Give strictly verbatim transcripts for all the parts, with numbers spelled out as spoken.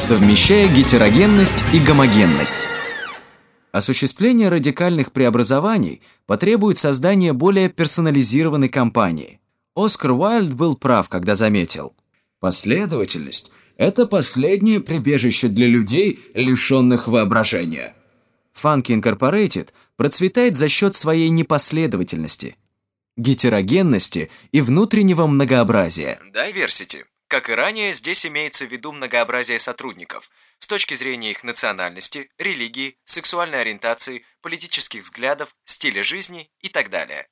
совмещая гетерогенность и гомогенность. Осуществление радикальных преобразований потребует создания более персонализированной компании. Оскар Уайльд был прав, когда заметил: «Последовательность – это последнее прибежище для людей, лишенных воображения». Funky Incorporated процветает за счет своей непоследовательности, гетерогенности и внутреннего многообразия. Diversity. Как и ранее, здесь имеется в виду многообразие сотрудников с точки зрения их национальности, религии, сексуальной ориентации, политических взглядов, стиля жизни и так далее.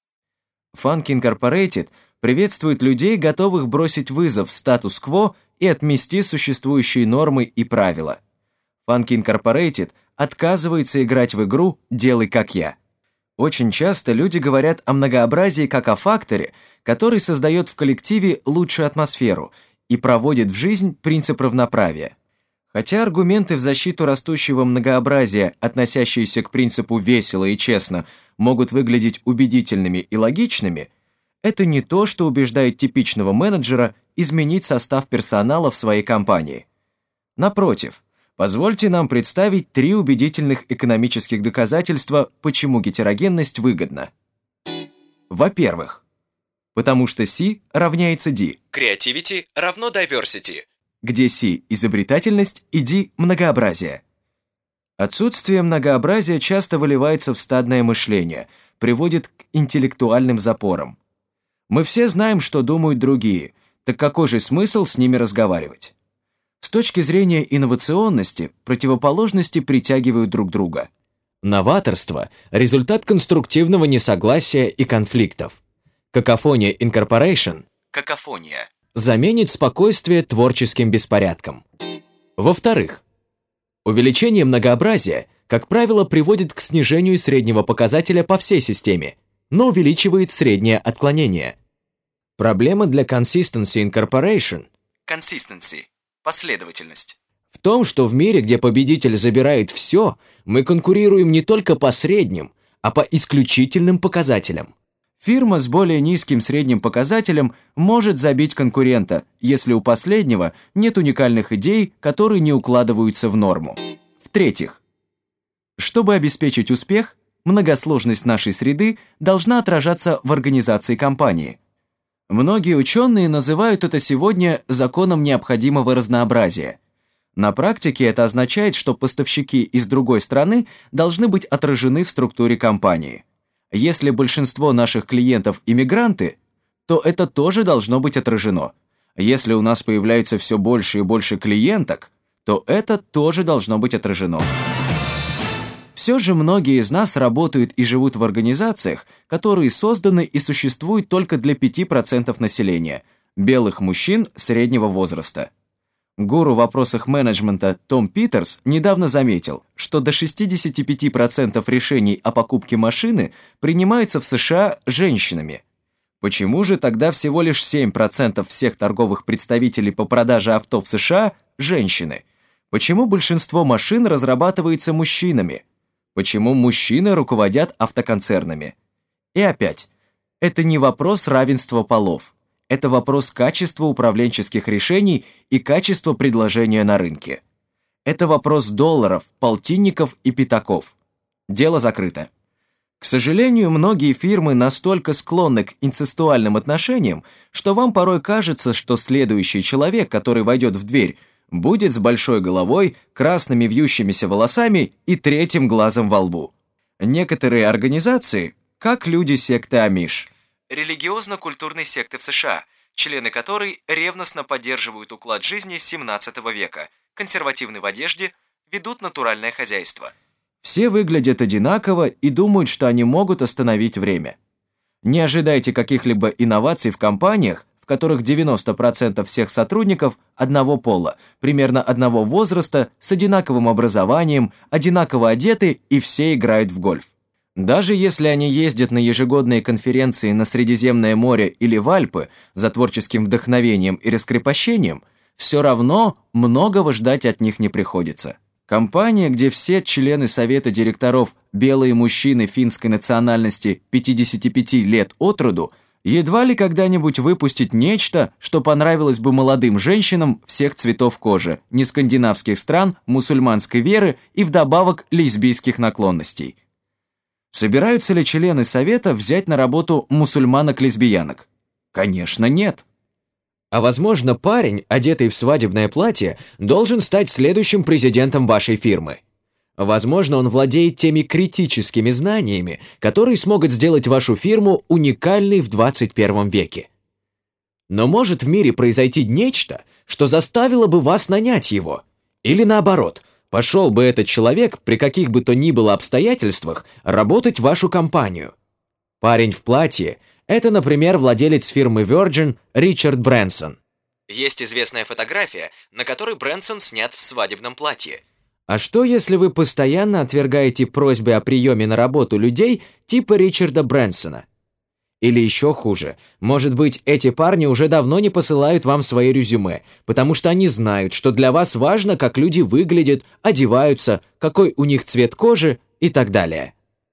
Funky Incorporated приветствует людей, готовых бросить вызов статус-кво и отмести существующие нормы и правила. Funky Incorporated отказывается играть в игру «делай как я». Очень часто люди говорят о многообразии как о факторе, который создает в коллективе лучшую атмосферу и проводит в жизнь принцип равноправия. Хотя аргументы в защиту растущего многообразия, относящиеся к принципу «весело и честно», могут выглядеть убедительными и логичными, это не то, что убеждает типичного менеджера изменить состав персонала в своей компании. Напротив, позвольте нам представить три убедительных экономических доказательства, почему гетерогенность выгодна. Во-первых, потому что C равняется D. Creativity равно diversity, где C – изобретательность и D – многообразие. Отсутствие многообразия часто выливается в стадное мышление, приводит к интеллектуальным запорам. Мы все знаем, что думают другие, так какой же смысл с ними разговаривать? С точки зрения инновационности, противоположности притягивают друг друга. Новаторство – результат конструктивного несогласия и конфликтов. Какофония Incorporation – какофония – заменит спокойствие творческим беспорядком. Во-вторых, увеличение многообразия, как правило, приводит к снижению среднего показателя по всей системе, но увеличивает среднее отклонение. Проблема для Consistency Incorporation – consistency – последовательность. В том, что в мире, где победитель забирает все, мы конкурируем не только по средним, а по исключительным показателям. Фирма с более низким средним показателем может забить конкурента, если у последнего нет уникальных идей, которые не укладываются в норму. В-третьих, чтобы обеспечить успех, многосложность нашей среды должна отражаться в организации компании. Многие ученые называют это сегодня законом необходимого разнообразия. На практике это означает, что поставщики из другой страны должны быть отражены в структуре компании. Если большинство наших клиентов – иммигранты, то это тоже должно быть отражено. Если у нас появляется все больше и больше клиенток, то это тоже должно быть отражено. Все же многие из нас работают и живут в организациях, которые созданы и существуют только для пяти процентов населения – белых мужчин среднего возраста. Гуру в вопросах менеджмента Том Питерс недавно заметил, что до шестидесяти пяти процентов решений о покупке машины принимаются в США женщинами. Почему же тогда всего лишь семь процентов всех торговых представителей по продаже авто в США – женщины? Почему большинство машин разрабатывается мужчинами? Почему мужчины руководят автоконцернами? И опять, это не вопрос равенства полов. Это вопрос качества управленческих решений и качества предложения на рынке. Это вопрос долларов, полтинников и пятаков. Дело закрыто. К сожалению, многие фирмы настолько склонны к инцестуальным отношениям, что вам порой кажется, что следующий человек, который войдет в дверь, будет с большой головой, красными вьющимися волосами и третьим глазом во лбу. Некоторые организации, как люди секты Амиш, религиозно-культурной секты в США, члены которой ревностно поддерживают уклад жизни семнадцатого века, консервативны в одежде, ведут натуральное хозяйство. Все выглядят одинаково и думают, что они могут остановить время. Не ожидайте каких-либо инноваций в компаниях, в которых девяносто процентов всех сотрудников одного пола, примерно одного возраста, с одинаковым образованием, одинаково одеты и все играют в гольф. Даже если они ездят на ежегодные конференции на Средиземное море или в Альпы за творческим вдохновением и раскрепощением, все равно многого ждать от них не приходится. Компания, где все члены совета директоров белые мужчины финской национальности пятидесяти пяти лет от роду, Едва ли когда-нибудь выпустить нечто, что понравилось бы молодым женщинам всех цветов кожи, не скандинавских стран, мусульманской веры и вдобавок лесбийских наклонностей. Собираются ли члены Совета взять на работу мусульманок-лесбиянок? Конечно, нет. А возможно, парень, одетый в свадебное платье, должен стать следующим президентом вашей фирмы. Возможно, он владеет теми критическими знаниями, которые смогут сделать вашу фирму уникальной в двадцать первом веке. Но может в мире произойти нечто, что заставило бы вас нанять его? Или наоборот, пошел бы этот человек при каких бы то ни было обстоятельствах работать в вашу компанию? Парень в платье – это, например, владелец фирмы Virgin Ричард Брэнсон. Есть известная фотография, на которой Брэнсон снят в свадебном платье. А что, если вы постоянно отвергаете просьбы о приеме на работу людей типа Ричарда Брэнсона? Или еще хуже, может быть, эти парни уже давно не посылают вам свои резюме, потому что они знают, что для вас важно, как люди выглядят, одеваются, какой у них цвет кожи и так далее.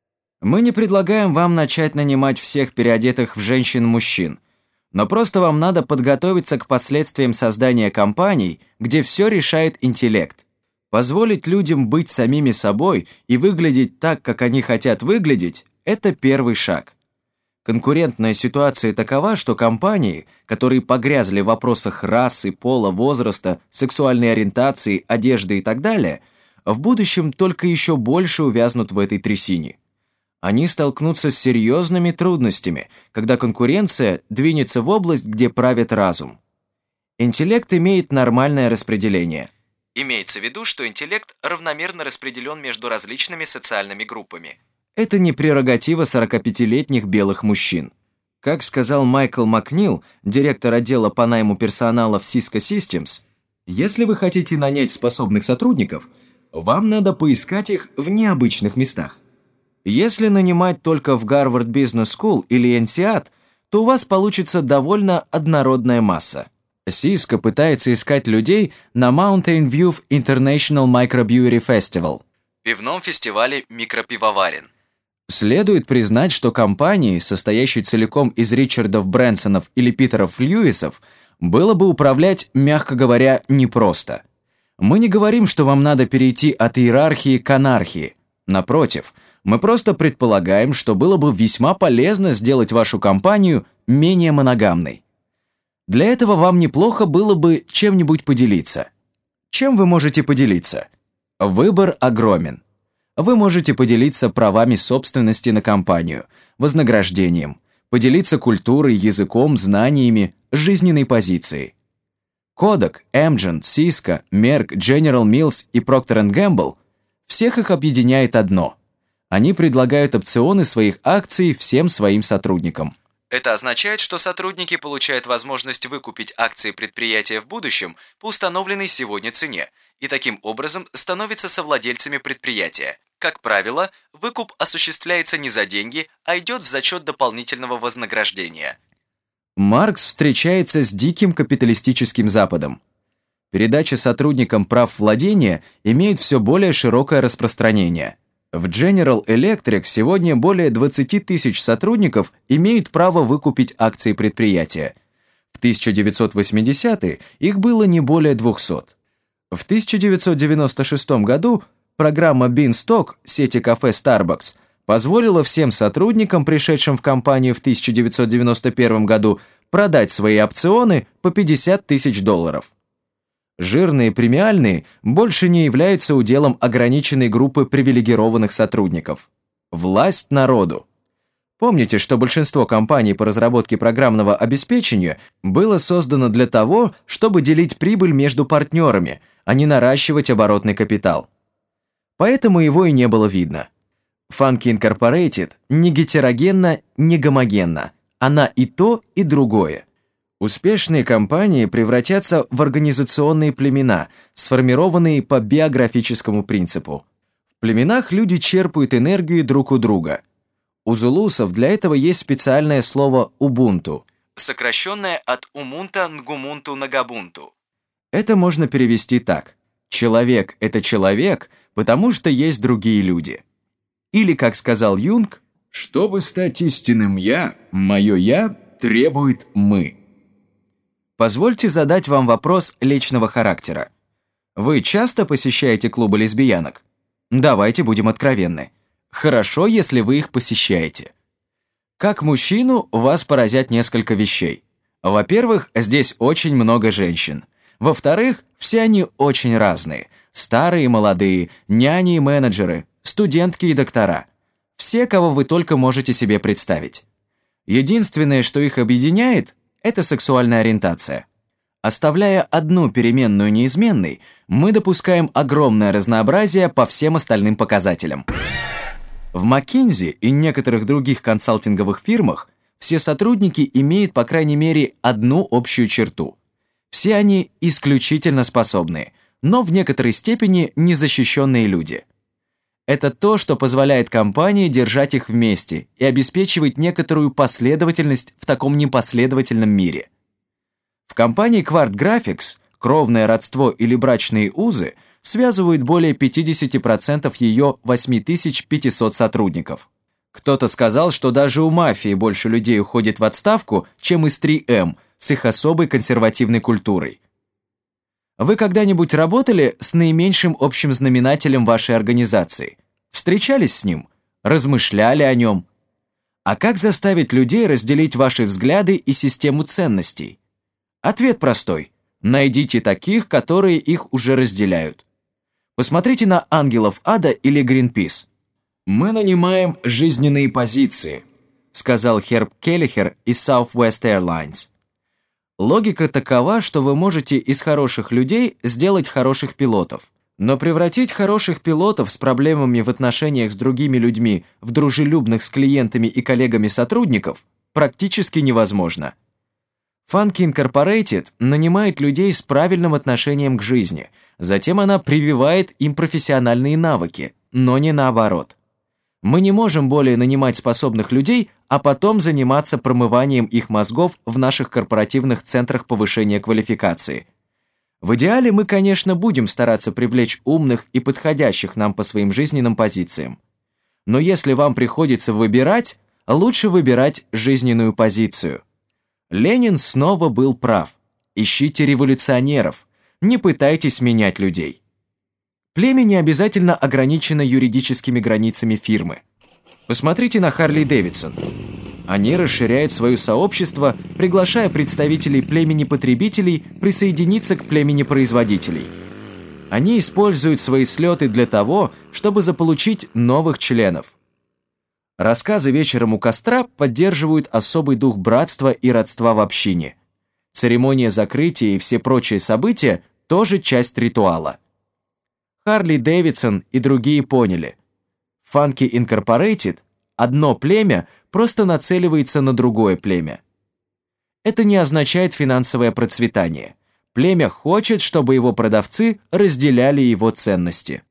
Мы не предлагаем вам начать нанимать всех переодетых в женщин-мужчин, но просто вам надо подготовиться к последствиям создания компаний, где все решает интеллект. Позволить людям быть самими собой и выглядеть так, как они хотят выглядеть – это первый шаг. Конкурентная ситуация такова, что компании, которые погрязли в вопросах расы, пола, возраста, сексуальной ориентации, одежды и так далее, в будущем только еще больше увязнут в этой трясине. Они столкнутся с серьезными трудностями, когда конкуренция двинется в область, где правит разум. Интеллект имеет нормальное распределение. Имеется в виду, что интеллект равномерно распределен между различными социальными группами. Это не прерогатива сорокапятилетних белых мужчин. Как сказал Майкл Макнил, директор отдела по найму персонала в Cisco Systems, если вы хотите нанять способных сотрудников, вам надо поискать их в необычных местах. Если нанимать только в Harvard Business School или эн си эй эй ти, то у вас получится довольно однородная масса. Cisco пытается искать людей на Mountain View International Microbrewery Festival, пивном фестивале микропивоварен. Следует признать, что компании, состоящей целиком из Ричардов Брэнсонов или Питеров Льюисов, было бы управлять, мягко говоря, непросто. Мы не говорим, что вам надо перейти от иерархии к анархии. Напротив, мы просто предполагаем, что было бы весьма полезно сделать вашу компанию менее моногамной. Для этого вам неплохо было бы чем-нибудь поделиться. Чем вы можете поделиться? Выбор огромен. Вы можете поделиться правами собственности на компанию, вознаграждением, поделиться культурой, языком, знаниями, жизненной позицией. Kodak, Amgen, Cisco, Merck, General Mills и Procter энд Gamble – всех их объединяет одно. Они предлагают опционы своих акций всем своим сотрудникам. Это означает, что сотрудники получают возможность выкупить акции предприятия в будущем по установленной сегодня цене и таким образом становятся совладельцами предприятия. Как правило, выкуп осуществляется не за деньги, а идет в зачет дополнительного вознаграждения. Маркс встречается с диким капиталистическим Западом. Передача сотрудникам прав владения имеет все более широкое распространение. В General Electric сегодня более двадцати тысяч сотрудников имеют право выкупить акции предприятия. В тысяча девятьсот восьмидесятые их было не более двухсот. В тысяча девятьсот девяносто шестом году программа Beanstalk сети кафе Starbucks позволила всем сотрудникам, пришедшим в компанию в тысяча девятьсот девяносто первом году, продать свои опционы по пятьдесят тысяч долларов. Жирные премиальные больше не являются уделом ограниченной группы привилегированных сотрудников. Власть народу. Помните, что большинство компаний по разработке программного обеспечения было создано для того, чтобы делить прибыль между партнерами, а не наращивать оборотный капитал. Поэтому его и не было видно. Funky Incorporated не гетерогенна, не гомогенна. Она и то, и другое. Успешные компании превратятся в организационные племена, сформированные по биографическому принципу. В племенах люди черпают энергию друг у друга. У зулусов для этого есть специальное слово «убунту», сокращенное от «умунта нгумунту нагабунту». Это можно перевести так: «Человек – это человек, потому что есть другие люди». Или, как сказал Юнг, «Чтобы стать истинным «я», мое «я» требует мы. Позвольте задать вам вопрос личного характера. Вы часто посещаете клубы лесбиянок? Давайте будем откровенны. Хорошо, если вы их посещаете. Как мужчину вас поразят несколько вещей. Во-первых, здесь очень много женщин. Во-вторых, все они очень разные. Старые и молодые, няни и менеджеры, студентки и доктора. Все, кого вы только можете себе представить. Единственное, что их объединяет, это сексуальная ориентация. Оставляя одну переменную неизменной, мы допускаем огромное разнообразие по всем остальным показателям. В McKinsey и некоторых других консалтинговых фирмах все сотрудники имеют, по крайней мере, одну общую черту. Все они исключительно способные, но в некоторой степени незащищенные люди. Это то, что позволяет компании держать их вместе и обеспечивает некоторую последовательность в таком непоследовательном мире. В компании Quart Graphics кровное родство или брачные узы связывают более пятьдесят процентов ее восемь тысяч пятьсот сотрудников. Кто-то сказал, что даже у мафии больше людей уходит в отставку, чем из три эм с их особой консервативной культурой. Вы когда-нибудь работали с наименьшим общим знаменателем вашей организации? Встречались с ним? Размышляли о нем? А как заставить людей разделить ваши взгляды и систему ценностей? Ответ простой. Найдите таких, которые их уже разделяют. Посмотрите на ангелов ада или Greenpeace. «Мы нанимаем жизненные позиции», сказал Херб Келлихер из Southwest Airlines. Логика такова, что вы можете из хороших людей сделать хороших пилотов. Но превратить хороших пилотов с проблемами в отношениях с другими людьми в дружелюбных с клиентами и коллегами сотрудников практически невозможно. Funky Incorporated нанимает людей с правильным отношением к жизни, затем она прививает им профессиональные навыки, но не наоборот. Мы не можем более нанимать способных людей, а потом заниматься промыванием их мозгов в наших корпоративных центрах повышения квалификации. В идеале мы, конечно, будем стараться привлечь умных и подходящих нам по своим жизненным позициям. Но если вам приходится выбирать, лучше выбирать жизненную позицию. Ленин снова был прав. Ищите революционеров, не пытайтесь менять людей. Племя не обязательно ограничено юридическими границами фирмы. Посмотрите на Харли Дэвидсон. Они расширяют свое сообщество, приглашая представителей племени потребителей присоединиться к племени производителей. Они используют свои слеты для того, чтобы заполучить новых членов. Рассказы вечером у костра поддерживают особый дух братства и родства в общине. Церемония закрытия и все прочие события тоже часть ритуала. Харли Дэвидсон и другие поняли. Funky Incorporated – одно племя просто нацеливается на другое племя. Это не означает финансовое процветание. Племя хочет, чтобы его продавцы разделяли его ценности.